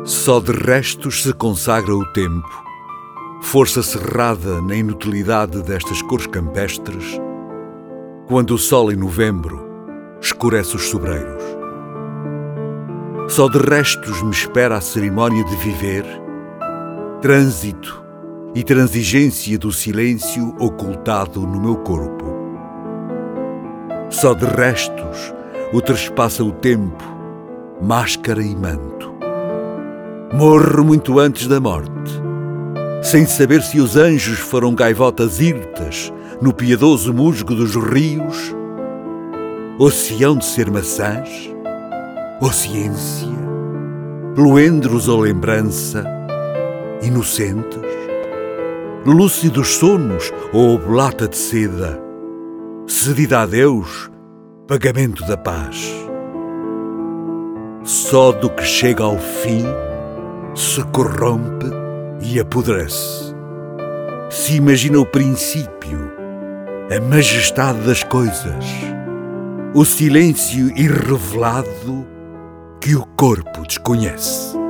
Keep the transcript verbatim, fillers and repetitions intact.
Só de restos se consagra o tempo, força cerrada na inutilidade destas cores campestres, quando o sol em novembro escurece os sobreiros. Só de restos me espera a cerimónia de viver, trânsito e transigência do silêncio ocultado no meu corpo. Só de restos o trespassa o tempo, máscara e manto. Morro muito antes da morte, sem saber se os anjos foram gaivotas hirtas no piedoso musgo dos rios, ou se hão de ser maçãs, ou ciência, luendros ou lembrança, inocentes, lúcidos sonos ou oblata de seda, cedida a Deus, pagamento da paz. Só do que chega ao fim se corrompe e apodrece. Se imagina o princípio, a majestade das coisas, o silêncio irrevelado que o corpo desconhece.